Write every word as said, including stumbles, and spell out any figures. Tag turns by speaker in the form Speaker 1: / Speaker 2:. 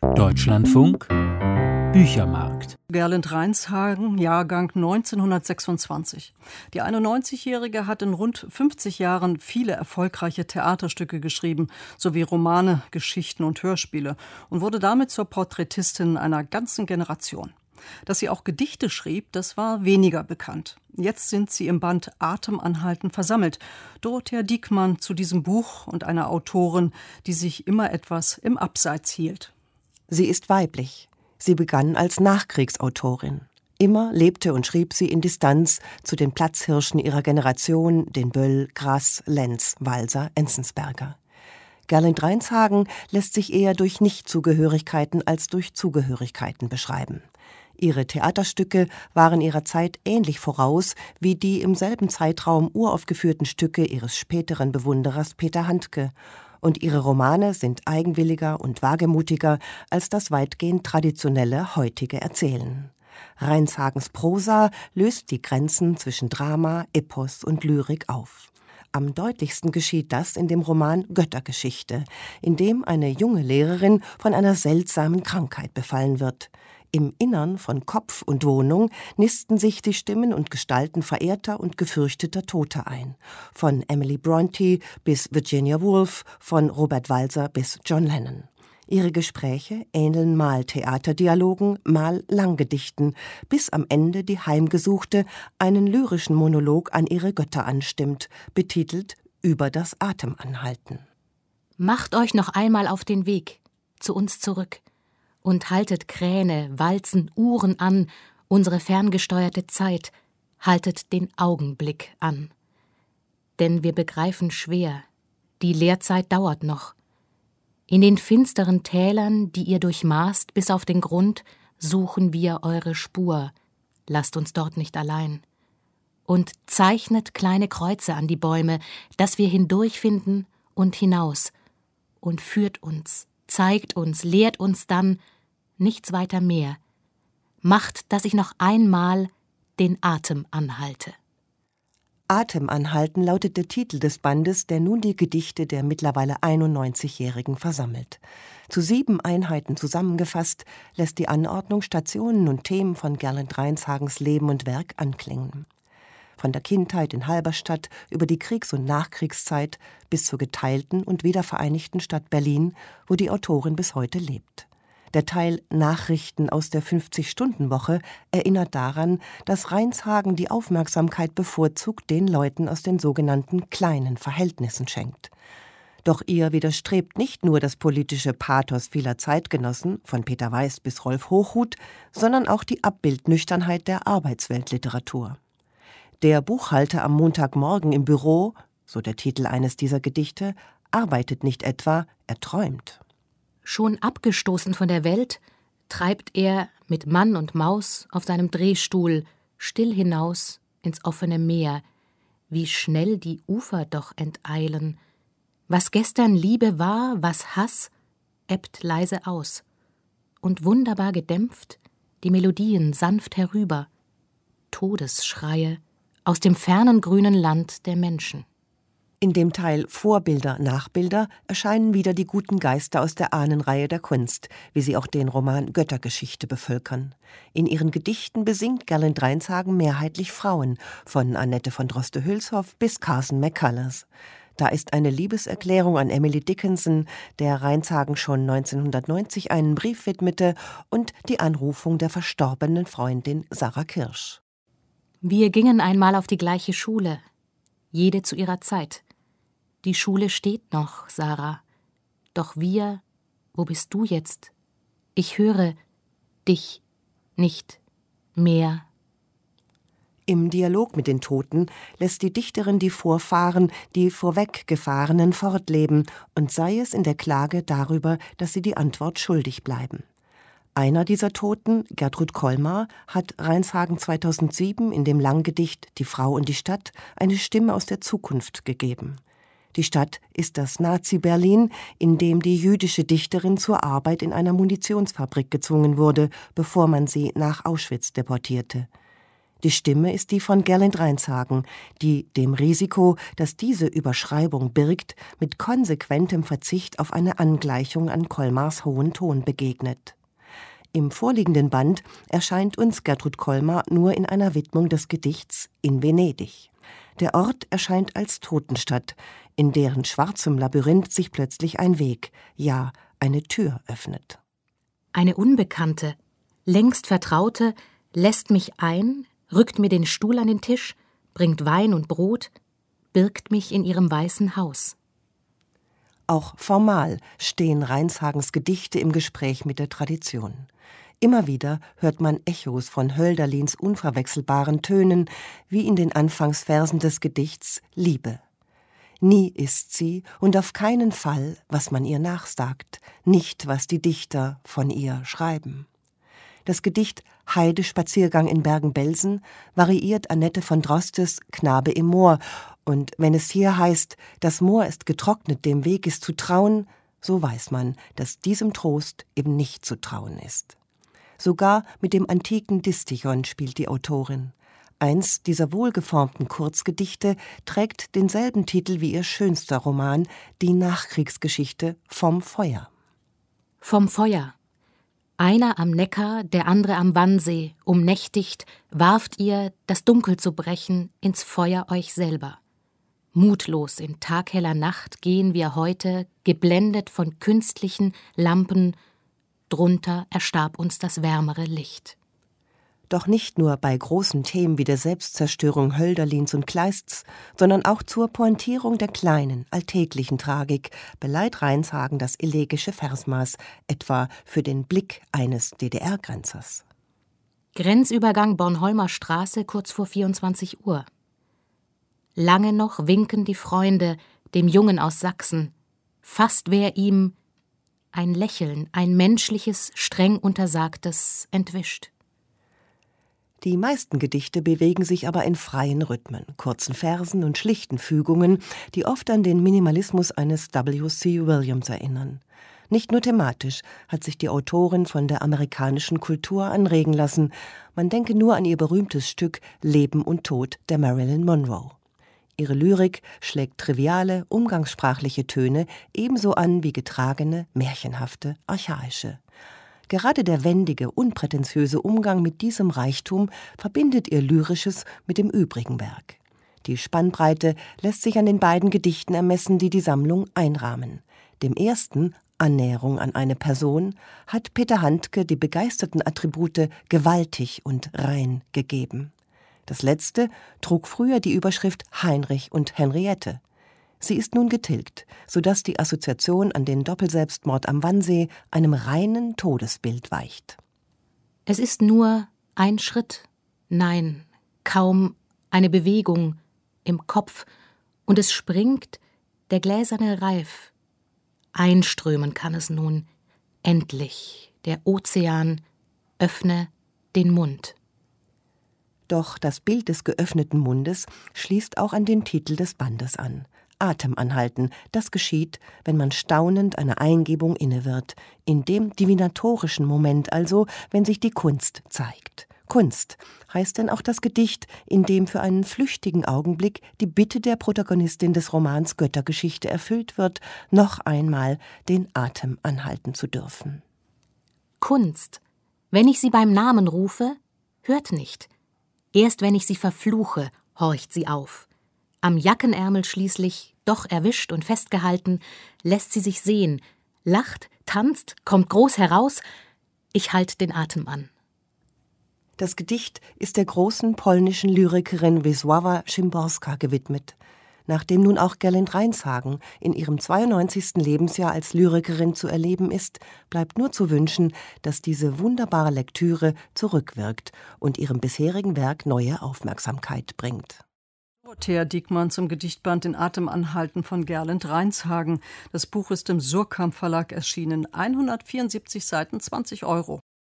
Speaker 1: Deutschlandfunk Büchermarkt.
Speaker 2: Gerlend Reinshagen, Jahrgang neunzehnhundertsechsundzwanzig. Die einundneunzigjährige hat in rund fünfzig Jahren viele erfolgreiche Theaterstücke geschrieben, sowie Romane, Geschichten und Hörspiele und wurde damit zur Porträtistin einer ganzen Generation. Dass sie auch Gedichte schrieb, das war weniger bekannt. Jetzt sind sie im Band Atem anhalten versammelt. Dorothea Diekmann zu diesem Buch und einer Autorin, die sich immer etwas im Abseits hielt.
Speaker 3: Sie ist weiblich. Sie begann als Nachkriegsautorin. Immer lebte und schrieb sie in Distanz zu den Platzhirschen ihrer Generation, den Böll, Grass, Lenz, Walser, Enzensberger. Gerlend Reinshagen lässt sich eher durch Nichtzugehörigkeiten als durch Zugehörigkeiten beschreiben. Ihre Theaterstücke waren ihrer Zeit ähnlich voraus wie die im selben Zeitraum uraufgeführten Stücke ihres späteren Bewunderers Peter Handke. Und ihre Romane sind eigenwilliger und wagemutiger als das weitgehend traditionelle heutige Erzählen. Reinshagens Prosa löst die Grenzen zwischen Drama, Epos und Lyrik auf. Am deutlichsten geschieht das in dem Roman Göttergeschichte, in dem eine junge Lehrerin von einer seltsamen Krankheit befallen wird. Im Innern von Kopf und Wohnung nisten sich die Stimmen und Gestalten verehrter und gefürchteter Toter ein. Von Emily Brontë bis Virginia Woolf, von Robert Walser bis John Lennon. Ihre Gespräche ähneln mal Theaterdialogen, mal Langgedichten, bis am Ende die Heimgesuchte einen lyrischen Monolog an ihre Götter anstimmt, betitelt »Über das Atemanhalten«.
Speaker 4: Macht euch noch einmal auf den Weg zu uns zurück und haltet Kräne, Walzen, Uhren an, unsere ferngesteuerte Zeit, haltet den Augenblick an. Denn wir begreifen schwer, die Lehrzeit dauert noch. In den finsteren Tälern, die ihr durchmaßt bis auf den Grund, suchen wir eure Spur, lasst uns dort nicht allein. Und zeichnet kleine Kreuze an die Bäume, dass wir hindurchfinden und hinaus. Und führt uns, zeigt uns, lehrt uns dann, nichts weiter mehr. Macht, dass ich noch einmal den Atem anhalte.
Speaker 3: Atem anhalten lautet der Titel des Bandes, der nun die Gedichte der mittlerweile einundneunzigjährigen versammelt. Zu sieben Einheiten zusammengefasst, lässt die Anordnung Stationen und Themen von Gerlend Reinshagens Leben und Werk anklingen. Von der Kindheit in Halberstadt über die Kriegs- und Nachkriegszeit bis zur geteilten und wiedervereinigten Stadt Berlin, wo die Autorin bis heute lebt. Der Teil Nachrichten aus der fünfzig-Stunden-Woche erinnert daran, dass Reinshagen die Aufmerksamkeit bevorzugt den Leuten aus den sogenannten kleinen Verhältnissen schenkt. Doch ihr widerstrebt nicht nur das politische Pathos vieler Zeitgenossen, von Peter Weiß bis Rolf Hochhuth, sondern auch die Abbildnüchternheit der Arbeitsweltliteratur. Der Buchhalter am Montagmorgen im Büro, so der Titel eines dieser Gedichte, arbeitet nicht etwa, er träumt.
Speaker 4: Schon abgestoßen von der Welt, treibt er mit Mann und Maus auf seinem Drehstuhl still hinaus ins offene Meer. Wie schnell die Ufer doch enteilen. Was gestern Liebe war, was Hass, ebbt leise aus. Und wunderbar gedämpft die Melodien sanft herüber. Todesschreie aus dem fernen grünen Land der Menschen.
Speaker 3: In dem Teil Vorbilder, Nachbilder erscheinen wieder die guten Geister aus der Ahnenreihe der Kunst, wie sie auch den Roman Göttergeschichte bevölkern. In ihren Gedichten besingt Gerlend Reinshagen mehrheitlich Frauen, von Annette von Droste-Hülshoff bis Carson McCullers. Da ist eine Liebeserklärung an Emily Dickinson, der Reinshagen schon neunzehnhundertneunzig einen Brief widmete, und die Anrufung der verstorbenen Freundin Sarah Kirsch.
Speaker 4: Wir gingen einmal auf die gleiche Schule, jede zu ihrer Zeit. Die Schule steht noch, Sarah. Doch wir, wo bist du jetzt? Ich höre dich nicht mehr.
Speaker 3: Im Dialog mit den Toten lässt die Dichterin die Vorfahren, die Vorweggefahrenen, fortleben und sei es in der Klage darüber, dass sie die Antwort schuldig bleiben. Einer dieser Toten, Gertrud Kolmar, hat Reinshagen zweitausendsieben in dem Langgedicht »Die Frau und die Stadt« eine Stimme aus der Zukunft gegeben. Die Stadt ist das Nazi-Berlin, in dem die jüdische Dichterin zur Arbeit in einer Munitionsfabrik gezwungen wurde, bevor man sie nach Auschwitz deportierte. Die Stimme ist die von Gerlind Reinshagen, die dem Risiko, das diese Überschreibung birgt, mit konsequentem Verzicht auf eine Angleichung an Kolmars hohen Ton begegnet. Im vorliegenden Band erscheint uns Gertrud Kolmar nur in einer Widmung des Gedichts In Venedig. Der Ort erscheint als Totenstadt, in deren schwarzem Labyrinth sich plötzlich ein Weg, ja, eine Tür öffnet.
Speaker 4: Eine Unbekannte, längst Vertraute, lässt mich ein, rückt mir den Stuhl an den Tisch, bringt Wein und Brot, birgt mich in ihrem weißen Haus.
Speaker 3: Auch formal stehen Reinshagens Gedichte im Gespräch mit der Tradition. Immer wieder hört man Echos von Hölderlins unverwechselbaren Tönen, wie in den Anfangsversen des Gedichts Liebe. Nie ist sie und auf keinen Fall, was man ihr nachsagt, nicht, was die Dichter von ihr schreiben. Das Gedicht Heidespaziergang in Bergen-Belsen variiert Annette von Drostes Knabe im Moor, und wenn es hier heißt, das Moor ist getrocknet, dem Weg ist zu trauen, so weiß man, dass diesem Trost eben nicht zu trauen ist. Sogar mit dem antiken Distichon spielt die Autorin. Eins dieser wohlgeformten Kurzgedichte trägt denselben Titel wie ihr schönster Roman, die Nachkriegsgeschichte Vom Feuer.
Speaker 4: Vom Feuer. Einer am Neckar, der andere am Wannsee, umnächtigt, warft ihr, das Dunkel zu brechen, ins Feuer euch selber. Mutlos in tagheller Nacht gehen wir heute, geblendet von künstlichen Lampen, drunter erstarb uns das wärmere Licht.
Speaker 3: Doch nicht nur bei großen Themen wie der Selbstzerstörung Hölderlins und Kleists, sondern auch zur Pointierung der kleinen, alltäglichen Tragik beleiht Reinshagen das elegische Versmaß, etwa für den Blick eines D D R-Grenzers.
Speaker 4: Grenzübergang Bornholmer Straße kurz vor vierundzwanzig Uhr. Lange noch winken die Freunde dem Jungen aus Sachsen. Fast wär ihm ein Lächeln, ein menschliches, streng untersagtes, entwischt.
Speaker 3: Die meisten Gedichte bewegen sich aber in freien Rhythmen, kurzen Versen und schlichten Fügungen, die oft an den Minimalismus eines W C Williams erinnern. Nicht nur thematisch hat sich die Autorin von der amerikanischen Kultur anregen lassen. Man denke nur an ihr berühmtes Stück Leben und Tod der Marilyn Monroe. Ihre Lyrik schlägt triviale, umgangssprachliche Töne ebenso an wie getragene, märchenhafte, archaische. Gerade der wendige, unprätentiöse Umgang mit diesem Reichtum verbindet ihr Lyrisches mit dem übrigen Werk. Die Spannbreite lässt sich an den beiden Gedichten ermessen, die die Sammlung einrahmen. Dem ersten, Annäherung an eine Person, hat Peter Handke die begeisterten Attribute gewaltig und rein gegeben. Das letzte trug früher die Überschrift Heinrich und Henriette. Sie ist nun getilgt, sodass die Assoziation an den Doppelselbstmord am Wannsee einem reinen Todesbild weicht.
Speaker 4: Es ist nur ein Schritt, nein, kaum eine Bewegung im Kopf, und es springt der gläserne Reif. Einströmen kann es nun, endlich, der Ozean, öffne den Mund.
Speaker 3: Doch das Bild des geöffneten Mundes schließt auch an den Titel des Bandes an. Atem anhalten, das geschieht, wenn man staunend einer Eingebung inne wird, in dem divinatorischen Moment also, wenn sich die Kunst zeigt. Kunst heißt denn auch das Gedicht, in dem für einen flüchtigen Augenblick die Bitte der Protagonistin des Romans Göttergeschichte erfüllt wird, noch einmal den Atem anhalten zu dürfen.
Speaker 4: Kunst, wenn ich sie beim Namen rufe, hört nicht. Erst wenn ich sie verfluche, horcht sie auf. Am Jackenärmel schließlich, doch erwischt und festgehalten, lässt sie sich sehen, lacht, tanzt, kommt groß heraus. Ich halt den Atem an.
Speaker 3: Das Gedicht ist der großen polnischen Lyrikerin Wisława Szymborska gewidmet. Nachdem nun auch Gerlind Reinshagen in ihrem zweiundneunzigsten Lebensjahr als Lyrikerin zu erleben ist, bleibt nur zu wünschen, dass diese wunderbare Lektüre zurückwirkt und ihrem bisherigen Werk neue Aufmerksamkeit bringt.
Speaker 2: Thea Diekmann zum Gedichtband Den Atem anhalten von Gerlind Reinshagen. Das Buch ist im Surkamp Verlag erschienen. hundertvierundsiebzig Seiten, zwanzig Euro.